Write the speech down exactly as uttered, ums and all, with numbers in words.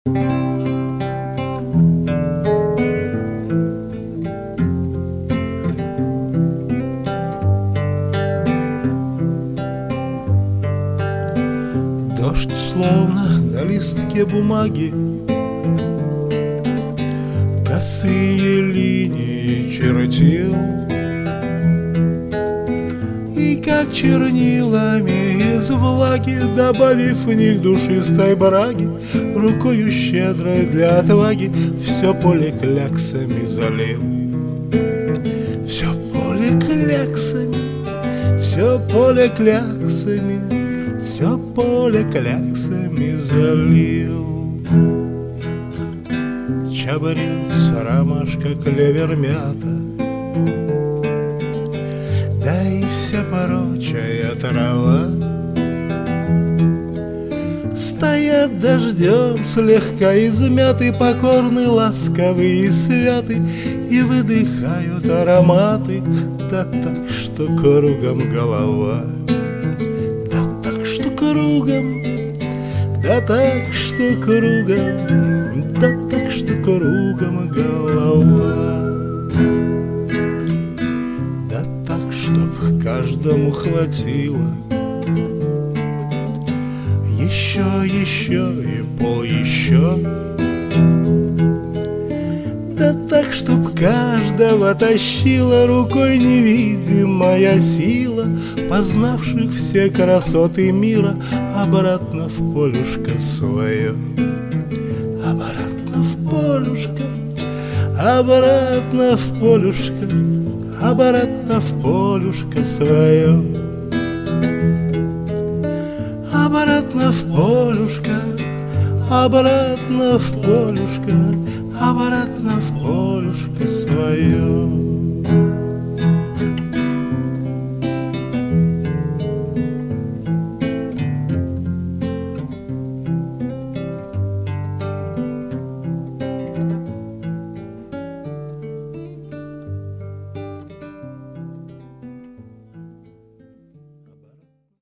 Дождь словно на листке бумаги, косые линии чертил, и как чернилами из влаги, добавив в них душистой браги, рукою щедрой для отваги все поле кляксами залил. Все поле кляксами, все поле кляксами, все поле кляксами залил. Чабрец, ромашка, клевер, мята, да и вся прочая трава стоят дождем слегка измяты, покорны, ласковые и святы, и выдыхают ароматы, да так, что кругом голова. Да так, что кругом, да так, что кругом, да так, что кругом голова. Да так, чтоб каждому хватило еще, еще и пол еще. Да так, чтоб каждого тащила рукой невидимая сила, познавших все красоты мира, обратно в полюшко свое. Обратно в полюшко, обратно в полюшко, обратно в полюшко свое. Обратно в полюшко, обратно в полюшко, обратно в полюшко свое.